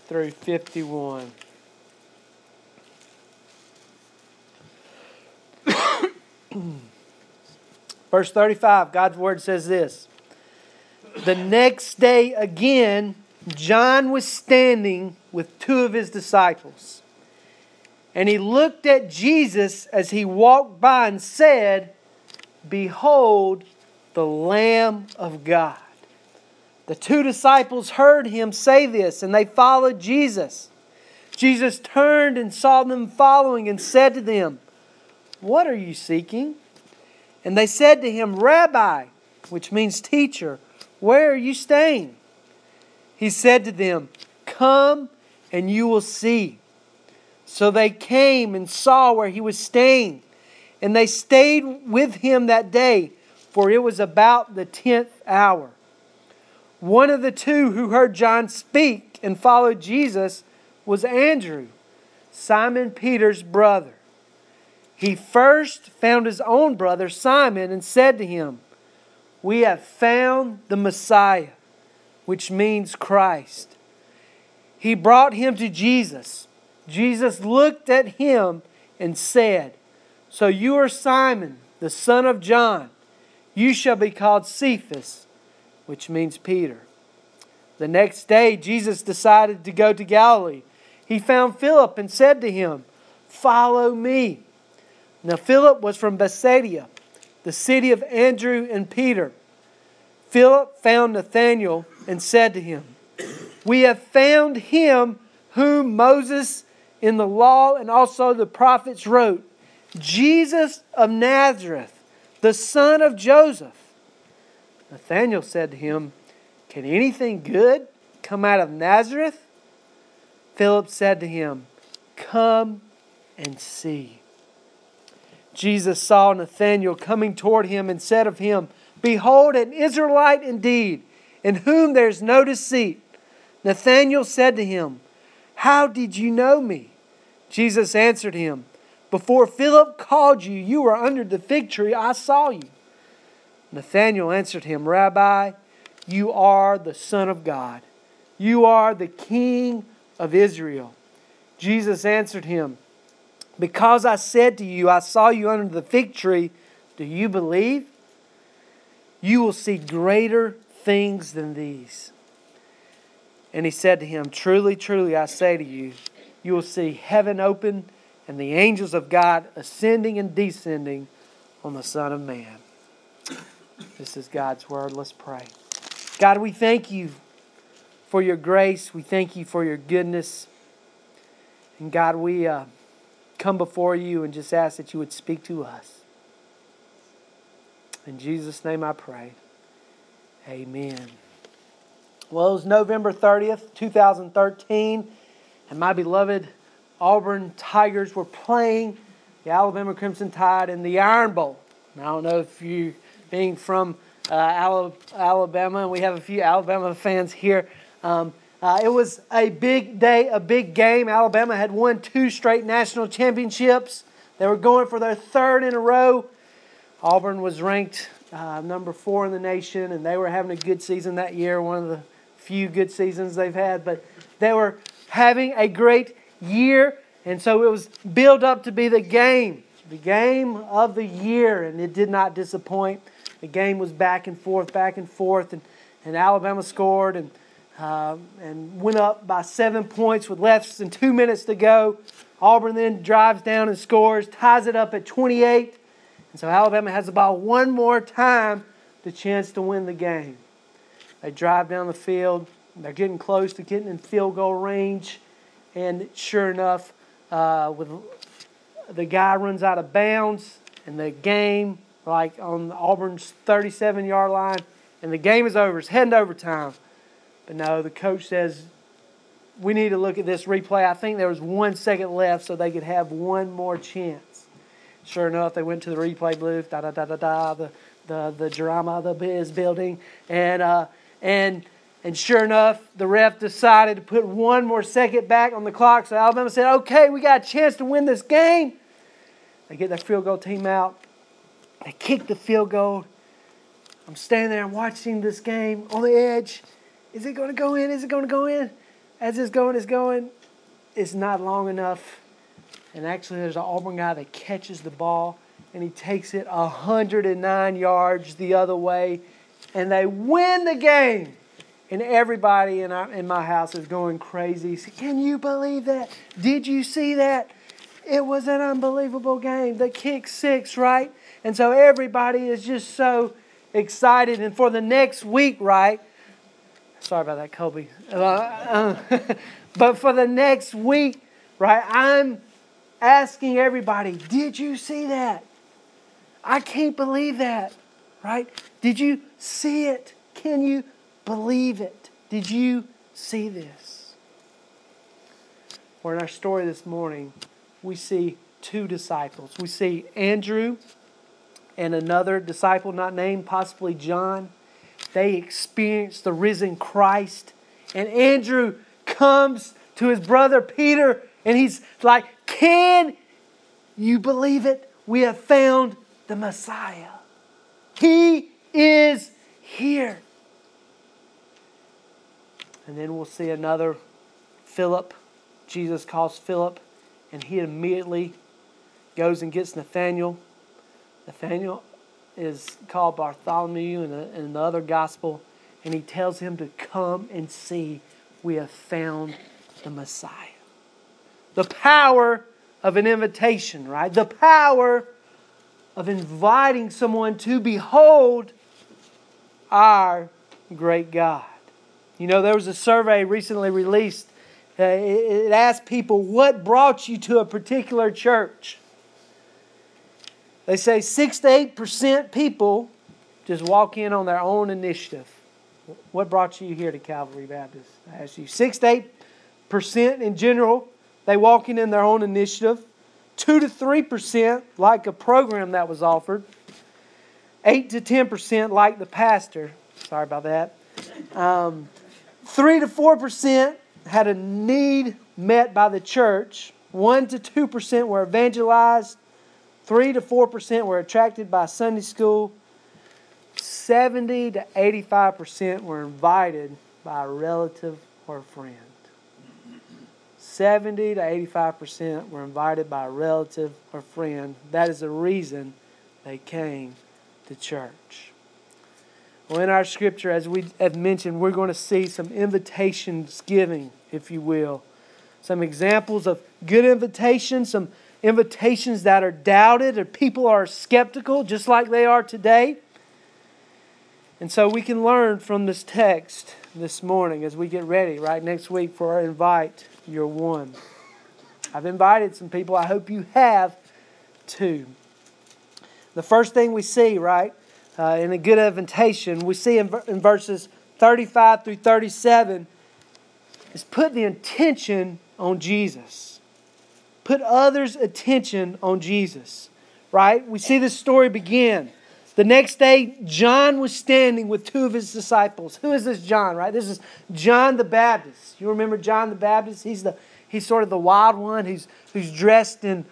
through 51. Verse 35, God's Word says this. The next day again, John was standing with two of his disciples. And he looked at Jesus as he walked by and said, Behold, the Lamb of God. The two disciples heard him say this, and they followed Jesus. Jesus turned and saw them following and said to them, What are you seeking? And they said to him, Rabbi, which means teacher, where are you staying? He said to them, Come and you will see. So they came and saw where he was staying. And they stayed with him that day, for it was about the 10th hour. One of the two who heard John speak and followed Jesus was Andrew, Simon Peter's brother. He first found his own brother Simon and said to him, We have found the Messiah, which means Christ. He brought him to Jesus. Jesus looked at him and said, So you are Simon, the son of John. You shall be called Cephas, which means Peter. The next day, Jesus decided to go to Galilee. He found Philip and said to him, Follow me. Now Philip was from Bethsaida, the city of Andrew and Peter. Philip found Nathanael and said to him, We have found him whom Moses in the law and also the prophets wrote, Jesus of Nazareth, the son of Joseph. Nathanael said to him, Can anything good come out of Nazareth? Philip said to him, Come and see. Jesus saw Nathanael coming toward him and said of him, Behold, an Israelite indeed, in whom there is no deceit. Nathanael said to him, How did you know me? Jesus answered him, Before Philip called you, you were under the fig tree. I saw you. Nathanael answered him, Rabbi, you are the Son of God. You are the King of Israel. Jesus answered him, Because I said to you, I saw you under the fig tree, do you believe? You will see greater things than these. And he said to him, Truly, truly, I say to you, you will see heaven open and the angels of God ascending and descending on the Son of Man. This is God's Word. Let's pray. God, we thank you for your grace. We thank you for your goodness. And God, we come before you and just ask that you would speak to us. In Jesus' name I pray. Amen. Well, it was November 30th, 2013, and my beloved Auburn Tigers were playing the Alabama Crimson Tide in the Iron Bowl. And I don't know if you, being from Alabama, and we have a few Alabama fans here, it was a big day, a big game. Alabama had won 2 straight national championships. They were going for their 3rd in a row. Auburn was ranked number 4 in the nation, and they were having a good season that year, one of the few good seasons they've had. But they were having a great year, and so it was built up to be the game of the year, and it did not disappoint. The game was back and forth, and Alabama scored and went up by 7 points with less than 2 minutes to go. Auburn then drives down and scores, ties it up at 28. And so Alabama has about one more time the chance to win the game. They drive down the field. They're getting close to getting in field goal range. And sure enough, the guy runs out of bounds. And the game, like on Auburn's 37-yard line, and the game is over. It's heading to overtime. But no, the coach says, we need to look at this replay. I think there was 1 second left so they could have one more chance. Sure enough, they went to the replay booth. The drama is building, and sure enough, the ref decided to put 1 more second back on the clock. So Alabama said, "Okay, we got a chance to win this game." They get their field goal team out. They kick the field goal. I'm standing there, I'm watching this game on the edge. Is it going to go in? Is it going to go in? as it's going, it's not long enough. And actually there's an Auburn guy that catches the ball and he takes it 109 yards the other way. And they win the game. And everybody in my house is going crazy. Can you believe that? Did you see that? It was an unbelievable game. The kick six, right? And so everybody is just so excited. And for the next week, right? Sorry about that, Kobe. But for the next week, right, I'm asking everybody, did you see that? I can't believe that, right? Did you see it? Can you believe it? Did you see this? Well, in our story this morning, we see two disciples. We see Andrew and another disciple not named, possibly John. They experience the risen Christ. And Andrew comes to his brother Peter and he's like, can you believe it? We have found the Messiah. He is here. And then we'll see another Philip. Jesus calls Philip and he immediately goes and gets Nathanael. Nathanael is called Bartholomew in the other gospel. And he tells him to come and see. We have found the Messiah. The power of an invitation, right? The power of inviting someone to behold our great God. You know, there was a survey recently released. It asked people, what brought you to a particular church? They say 6 to 8% people just walk in on their own initiative. What brought you here to Calvary Baptist? I ask you. 6 to 8% in general, they walk in their own initiative. 2 to 3% like a program that was offered. 8 to 10% like the pastor. Sorry about that. 3 to 4% had a need met by the church. 1 to 2% were evangelized. 3 to 4% were attracted by Sunday school. 70 to 85% were invited by a relative or a friend. 70 to 85% were invited by a relative or friend. That is the reason they came to church. Well, in our scripture, as we have mentioned, we're going to see some invitations giving, if you will. Some examples of good invitations, some invitations that are doubted or people are skeptical, just like they are today. And so we can learn from this text this morning as we get ready, right, next week for our Invite Your One. I've invited some people. I hope you have too. The first thing we see, right, in a good invitation, we see in verses 35 through 37 is put the attention on Jesus. Put others' attention on Jesus, right? We see this story begin. The next day, John was standing with two of his disciples. Who is this John, right? This is John the Baptist. You remember John the Baptist? He's sort of the wild one who's dressed in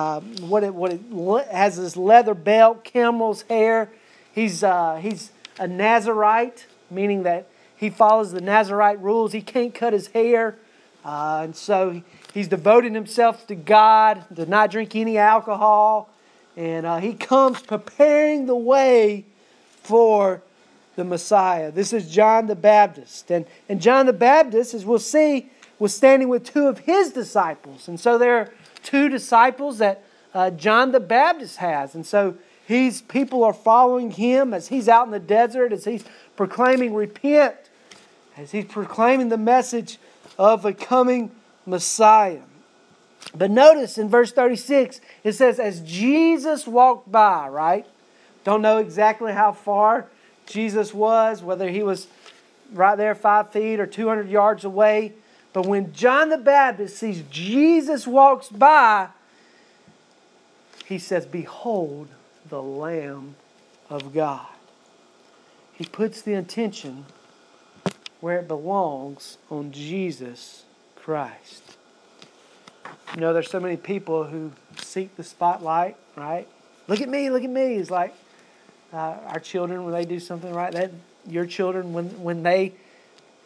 has this leather belt, camel's hair. He's a Nazirite, meaning that he follows the Nazirite rules. He can't cut his hair. And so he's devoted himself to God, to not drink any alcohol. And he comes preparing the way for the Messiah. This is John the Baptist. And John the Baptist, as we'll see, was standing with two of his disciples. And so there are two disciples that John the Baptist has. And so people are following him as he's out in the desert, as he's proclaiming repent, as he's proclaiming the message of a coming Messiah. But notice in verse 36, it says, as Jesus walked by, right? Don't know exactly how far Jesus was, whether he was right there 5 feet or 200 yards away. But when John the Baptist sees Jesus walks by, he says, behold the Lamb of God. He puts the attention where it belongs on Jesus Christ. You know, there's so many people who seek the spotlight, right? Look at me, look at me. It's like our children, when they do something right, that your children, when they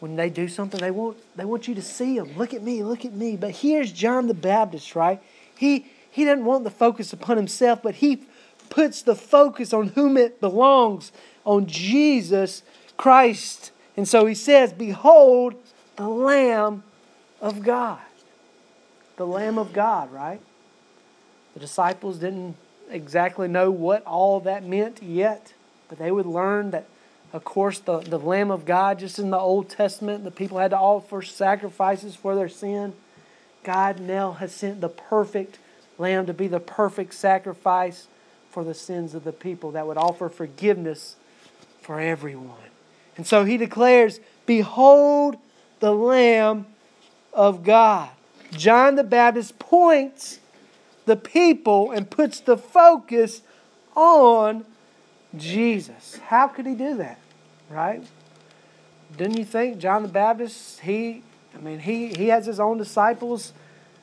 when they do something, they want you to see them. Look at me, look at me. But here's John the Baptist, right? He doesn't want the focus upon himself, but he puts the focus on whom it belongs, on Jesus Christ. And so he says, behold, the Lamb of God. The Lamb of God, right? The disciples didn't exactly know what all that meant yet, but they would learn that, of course, the Lamb of God, just in the Old Testament, the people had to offer sacrifices for their sin. God now has sent the perfect Lamb to be the perfect sacrifice for the sins of the people that would offer forgiveness for everyone. And so he declares, behold the Lamb of God. John the Baptist points the people and puts the focus on Jesus. How could he do that? Right? Didn't you think John the Baptist, he has his own disciples.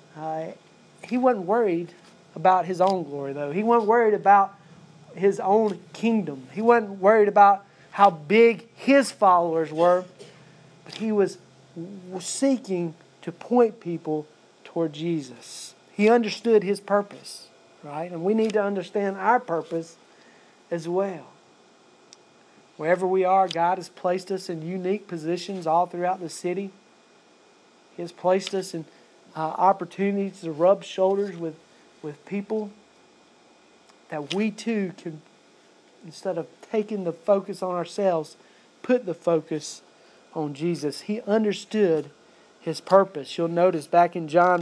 He wasn't worried about his own glory, though. He wasn't worried about his own kingdom. He wasn't worried about how big his followers were. But he was seeking to point people toward Jesus. He understood his purpose, right? And we need to understand our purpose as well. Wherever we are, God has placed us in unique positions all throughout the city. He has placed us in opportunities to rub shoulders with people that we too can, instead of taking the focus on ourselves, put the focus on Jesus. He understood his purpose. You'll notice back in John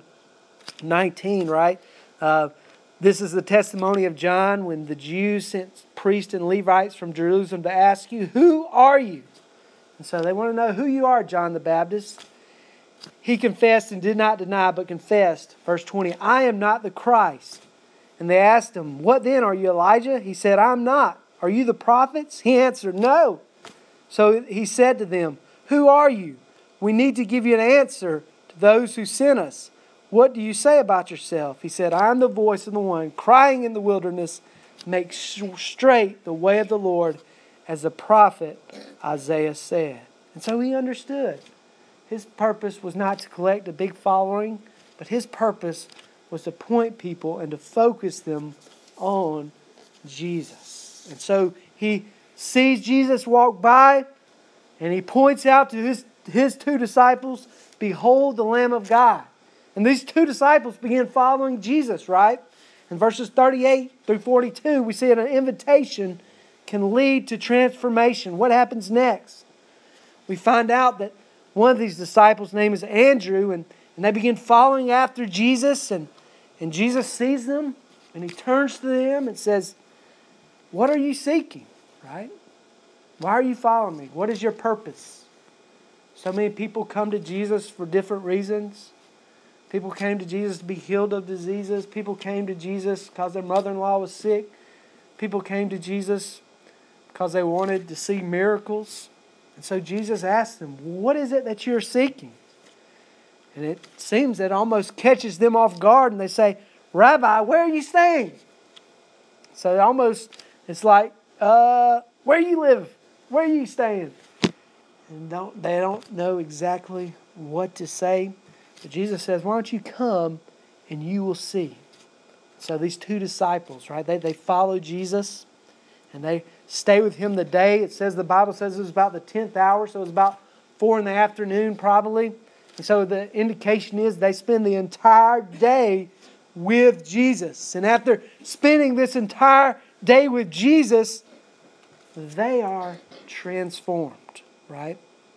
1:19, right? This is the testimony of John when the Jews sent priests and Levites from Jerusalem to ask you, who are you? And so they want to know who you are, John the Baptist. He confessed and did not deny, but confessed. Verse 20, I am not the Christ. And they asked him, what then? Are you Elijah? He said, I'm not. Are you the prophets? He answered, no. So he said to them, who are you? We need to give you an answer to those who sent us. What do you say about yourself? He said, I am the voice of the one crying in the wilderness, make straight the way of the Lord, as the prophet Isaiah said. And so he understood. His purpose was not to collect a big following, but his purpose was to point people and to focus them on Jesus. And so he sees Jesus walk by, and he points out to his two disciples, behold the Lamb of God. And these two disciples begin following Jesus, right? In verses 38 through 42, we see that an invitation can lead to transformation. What happens next? We find out that one of these disciples' name is Andrew, and they begin following after Jesus, and Jesus sees them, and he turns to them and says, what are you seeking, right? Why are you following me? What is your purpose? So many people come to Jesus for different reasons. People came to Jesus to be healed of diseases. People came to Jesus because their mother-in-law was sick. People came to Jesus because they wanted to see miracles. And so Jesus asked them, what is it that you're seeking? And it seems that almost catches them off guard, and they say, Rabbi, where are you staying? So it's like, where you live? Where are you staying? And they don't know exactly what to say. But Jesus says, why don't you come and you will see. So these two disciples, right, they follow Jesus and they stay with him the day. The Bible says it was about the 10th hour, so it was about 4 in the afternoon probably. And so the indication is they spend the entire day with Jesus. And after spending this entire day with Jesus, they are transformed, right?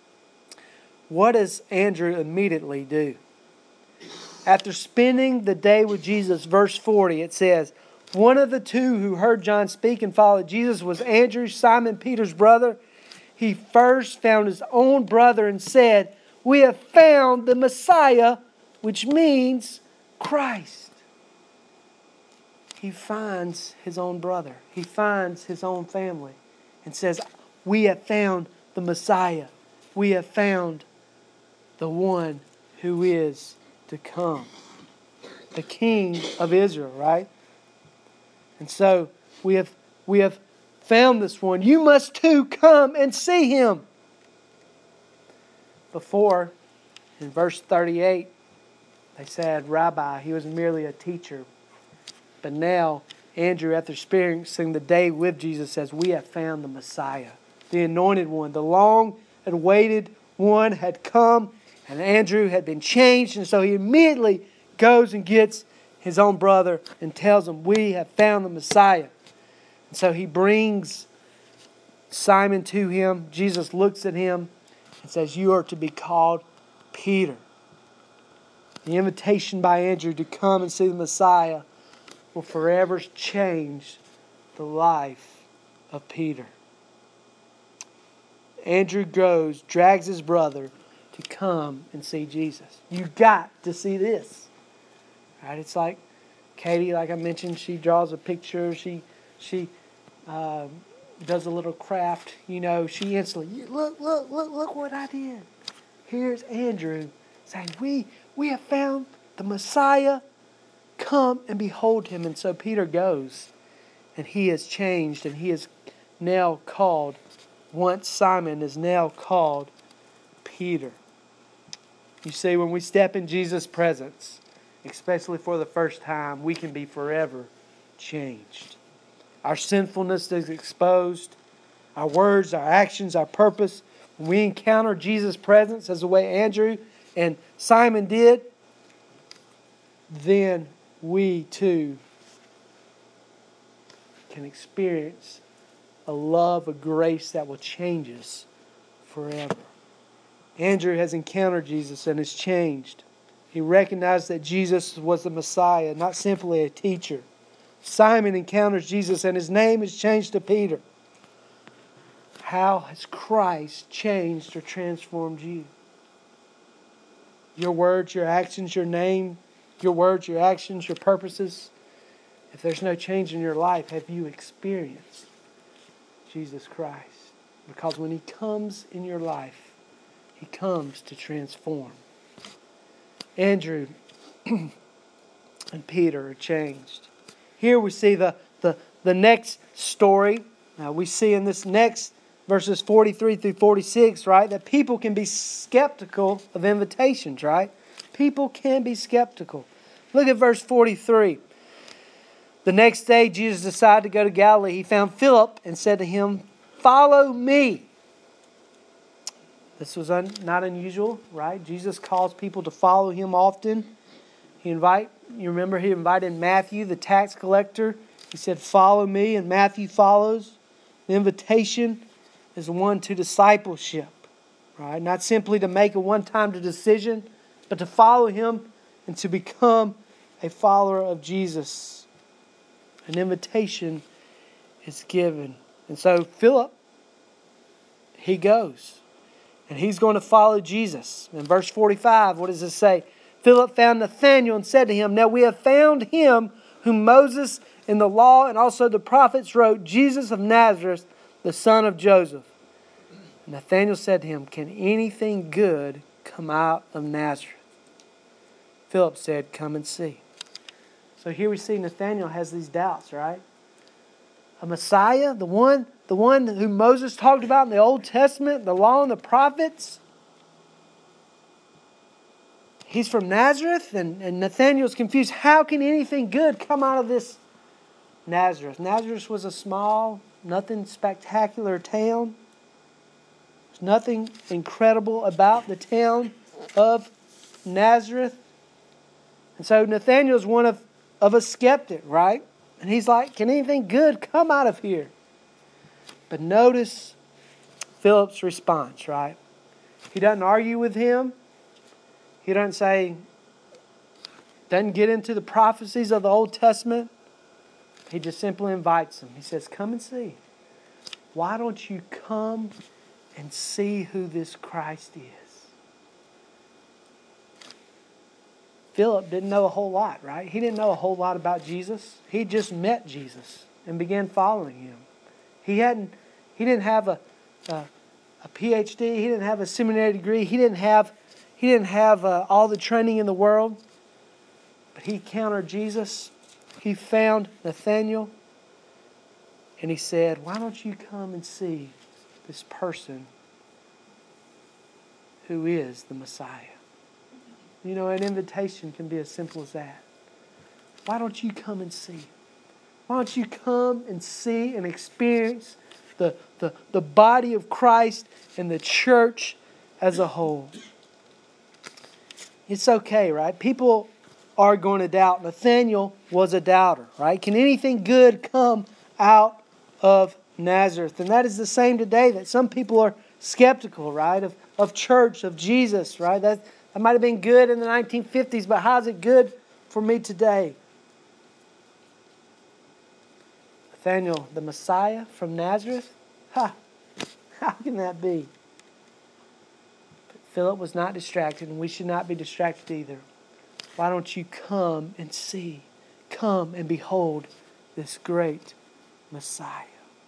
What does Andrew immediately do? After spending the day with Jesus, verse 40, it says, one of the two who heard John speak and followed Jesus was Andrew, Simon Peter's brother. He first found his own brother and said, we have found the Messiah, which means Christ. He finds his own brother. He finds his own family and says, we have found the Messiah. We have found the one who is to come. The King of Israel, right? And so we have found this one. You must too come and see him. before, in verse 38, they said, Rabbi, he was merely a teacher. But now, Andrew, after experiencing the day with Jesus, says, we have found the Messiah, the anointed one. The long-awaited one had come, and Andrew had been changed. And so he immediately goes and gets his own brother and tells him, we have found the Messiah. And so he brings Simon to him. Jesus looks at him and says, you are to be called Peter. The invitation by Andrew to come and see the Messiah will forever change the life of Peter. Andrew goes, drags his brother to come and see Jesus. You got to see this. Right? It's like Katie, like I mentioned, she draws a picture. She does a little craft. You know, she instantly, look what I did. Here's Andrew saying, we have found the Messiah. Come and behold him. And so Peter goes, and he is changed, and he is now called, once Simon is now called Peter. You see, when we step in Jesus' presence, especially for the first time, we can be forever changed. Our sinfulness is exposed. Our words, our actions, our purpose. When we encounter Jesus' presence, as the way Andrew and Simon did, then we too can experience a love, a grace that will change us forever. Andrew has encountered Jesus and is changed. He recognized that Jesus was the Messiah, not simply a teacher. Simon encounters Jesus and his name is changed to Peter. How has Christ changed or transformed you? Your words, your actions, your name, your words, your actions, your purposes. If there's no change in your life, have you experienced Jesus Christ? Because when He comes in your life, He comes to transform. Andrew and Peter are changed. Here we see the next story. Now we see in this next verses 43 through 46, right, that people can be skeptical of invitations, right? People can be skeptical. Look at verse 43. The next day, Jesus decided to go to Galilee. He found Philip and said to him, "Follow me." This was not unusual, right? Jesus calls people to follow Him often. You remember He invited Matthew, the tax collector. He said, "Follow me," and Matthew follows. The invitation is one to discipleship, right? Not simply to make a one-time decision, but to follow Him and to become a follower of Jesus. An invitation is given. And so Philip, he goes. And he's going to follow Jesus. In verse 45, what does it say? Philip found Nathanael and said to him, "Now we have found him whom Moses in the law and also the prophets wrote, Jesus of Nazareth, the son of Joseph." Nathanael said to him, "Can anything good come out of Nazareth?" Philip said, "Come and see." So here we see Nathanael has these doubts, right? A Messiah, the one who Moses talked about in the Old Testament, the law and the prophets. He's from Nazareth, and Nathanael's confused. How can anything good come out of this Nazareth? Nazareth was a small, nothing spectacular town. There's nothing incredible about the town of Nazareth. And so Nathanael's one of a skeptic, right? And he's like, can anything good come out of here? But notice Philip's response, right? He doesn't argue with him. He doesn't get into the prophecies of the Old Testament. He just simply invites him. He says, "Come and see. Why don't you come and see who this Christ is?" Philip didn't know a whole lot, right? He didn't know a whole lot about Jesus. He just met Jesus and began following Him. He didn't have a PhD. He didn't have a seminary degree. He didn't have all the training in the world. But he encountered Jesus. He found Nathanael. And he said, "Why don't you come and see this person who is the Messiah. You know, an invitation can be as simple as that. Why don't you come and see? Why don't you come and see and experience the body of Christ and the church as a whole? It's okay, right? People are going to doubt. Nathanael was a doubter, right? Can anything good come out of Nazareth? And that is the same today, that some people are skeptical, right? Of church, of Jesus, right? That might have been good in the 1950s, but how's it good for me today? Nathanael, the Messiah from Nazareth? How can that be? But Philip was not distracted, and we should not be distracted either. Why don't you come and see? Come and behold this great Messiah.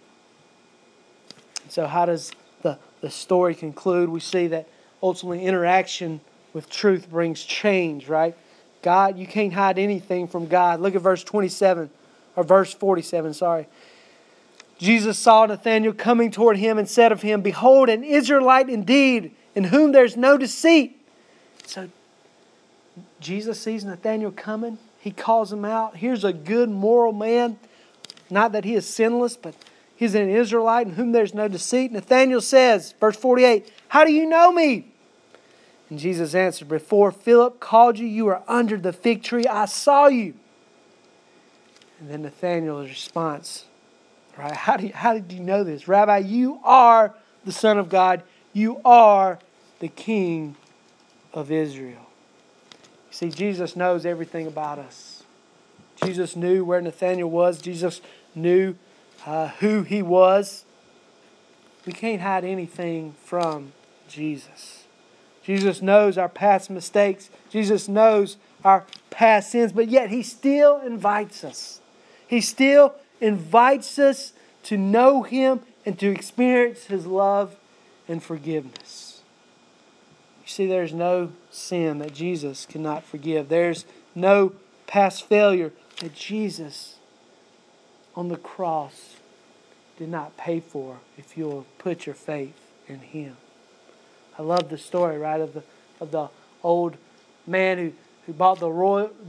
So how does the story conclude? We see that ultimately interaction with truth brings change, right? God, you can't hide anything from God. Look at verse 47, or verse 47, sorry. Jesus saw Nathanael coming toward him and said of him, "Behold, an Israelite indeed, in whom there's no deceit." So Jesus sees Nathanael coming. He calls him out. Here's a good moral man. Not that he is sinless, but he's an Israelite in whom there's no deceit. Nathanael says, verse 48, "How do you know me?" And Jesus answered, "Before Philip called you, you were under the fig tree. I saw you." And then Nathanael's response, right? How did you know this? "Rabbi, you are the Son of God. You are the King of Israel." See, Jesus knows everything about us. Jesus knew where Nathanael was. Jesus knew who he was. We can't hide anything from Jesus. Jesus knows our past mistakes. Jesus knows our past sins, but yet He still invites us. He still invites us to know Him and to experience His love and forgiveness. You see, there's no sin that Jesus cannot forgive. There's no past failure that Jesus on the cross did not pay for if you'll put your faith in Him. I love the story, right, of the old man who bought the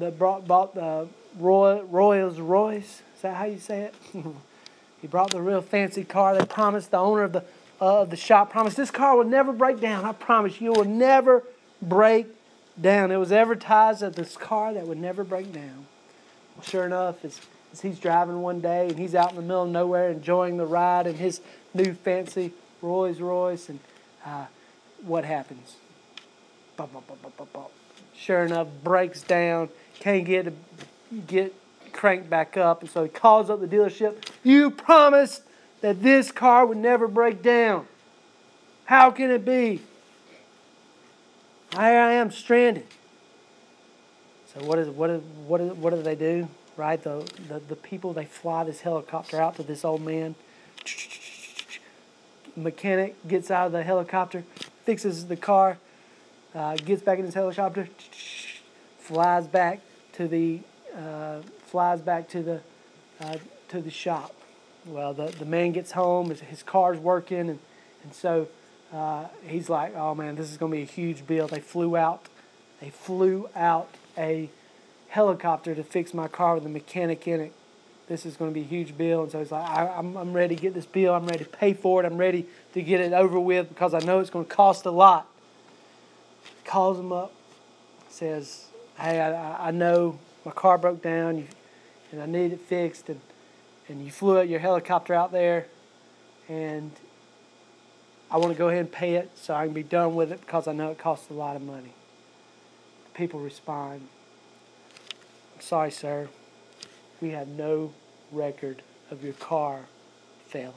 Rolls Royce. Is that how you say it? He brought the real fancy car. They promised, the owner of the shop promised, "This car will never break down. I promise you, it will never break down." It was advertised as this car that would never break down. Well, sure enough, as he's driving one day and he's out in the middle of nowhere enjoying the ride in his new fancy Rolls Royce, and what happens? Bop, bop, bop, bop, bop, bop. Sure enough, breaks down, can't get cranked back up, and so he calls up the dealership. "You promised that this car would never break down. How can it be? Here I am stranded." So what do they do? Right, the people, they fly this helicopter out to this old man. Mechanic gets out of the helicopter, fixes the car, gets back in his helicopter, flies back to the shop. Well, the man gets home, his car's working, and so he's like, "Oh man, this is going to be a huge bill." They flew out a helicopter to fix my car with a mechanic in it. This is going to be a huge bill. And so he's like, I'm ready to get this bill. I'm ready to pay for it. I'm ready to get it over with because I know it's going to cost a lot. Calls him up, says, "Hey, I know my car broke down and I need it fixed, and you flew your helicopter out there, and I want to go ahead and pay it so I can be done with it because I know it costs a lot of money." The people respond, "I'm sorry, sir. We have no record of your car failing."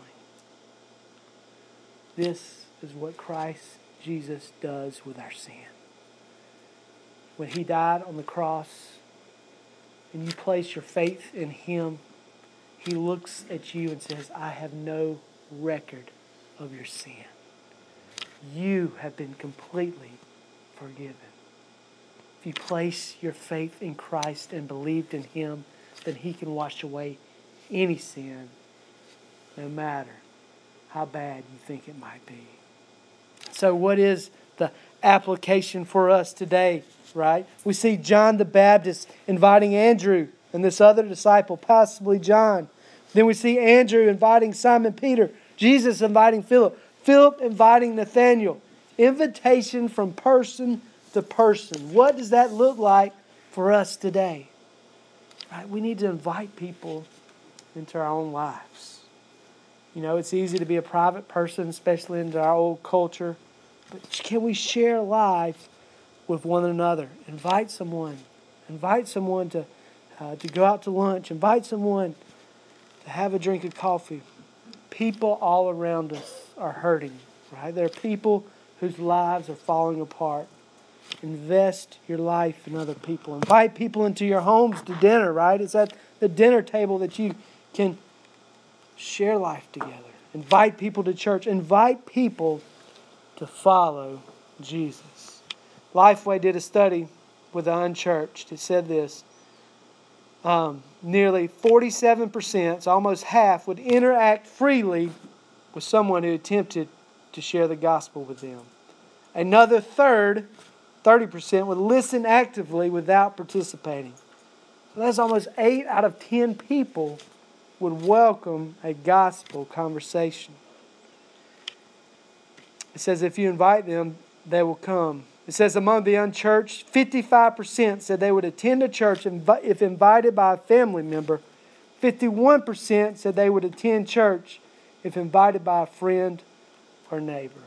This is what Christ Jesus does with our sin. When He died on the cross and you place your faith in Him, He looks at you and says, "I have no record of your sin. You have been completely forgiven." If you place your faith in Christ and believed in Him, then He can wash away any sin, no matter how bad you think it might be. So what is the application for us today, right? We see John the Baptist inviting Andrew and this other disciple, possibly John. Then we see Andrew inviting Simon Peter, Jesus inviting Philip, Philip inviting Nathanael. Invitation from person to person. What does that look like for us today? Right? We need to invite people into our own lives. You know, it's easy to be a private person, especially into our old culture. But can we share life with one another? Invite someone. Invite someone to go out to lunch. Invite someone to have a drink of coffee. People all around us are hurting, right? There are people whose lives are falling apart. Invest your life in other people. Invite people into your homes to dinner, right? It's at the dinner table that you can share life together. Invite people to church. Invite people to follow Jesus. Lifeway did a study with the unchurched. It said this. Nearly 47%, so almost half, would interact freely with someone who attempted to share the gospel with them. Another third, 30%, would listen actively without participating. So that's almost 8 out of 10 people would welcome a gospel conversation. It says if you invite them, they will come. It says among the unchurched, 55% said they would attend a church if invited by a family member. 51% said they would attend church if invited by a friend or neighbor.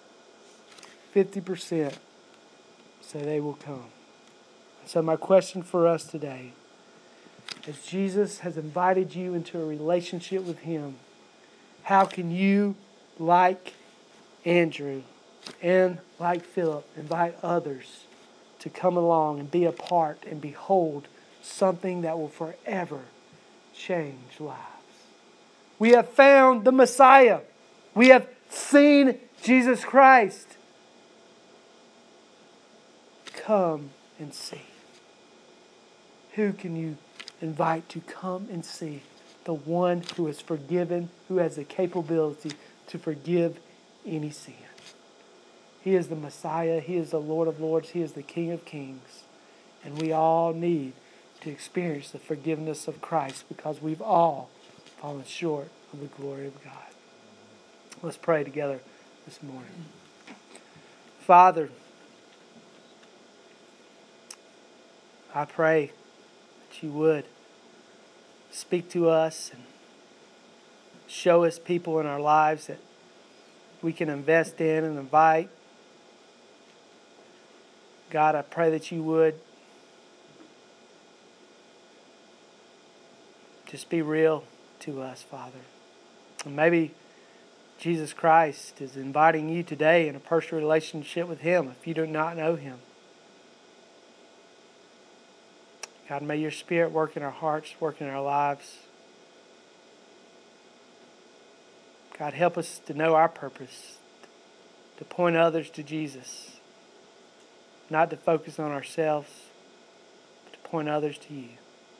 50% say they will come. So my question for us today, as Jesus has invited you into a relationship with Him, how can you, like Andrew and like Philip, invite others to come along and be a part and behold something that will forever change lives? We have found the Messiah. We have seen Jesus Christ. Come and see. Who can you invite to come and see? The one who is forgiven, who has the capability to forgive any sin. He is the Messiah. He is the Lord of Lords. He is the King of Kings. And we all need to experience the forgiveness of Christ because we've all fallen short of the glory of God. Let's pray together this morning. Father, I pray that you would speak to us and show us people in our lives that we can invest in and invite. God, I pray that you would just be real to us, Father. And maybe Jesus Christ is inviting you today in a personal relationship with Him if you do not know Him. God, may your Spirit work in our hearts, work in our lives. God, help us to know our purpose, to point others to Jesus, not to focus on ourselves, but to point others to you.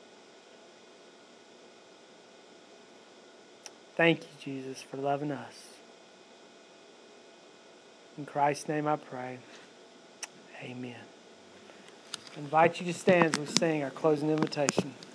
Thank you, Jesus, for loving us. In Christ's name I pray. Amen. I invite you to stand as we sing our closing invitation.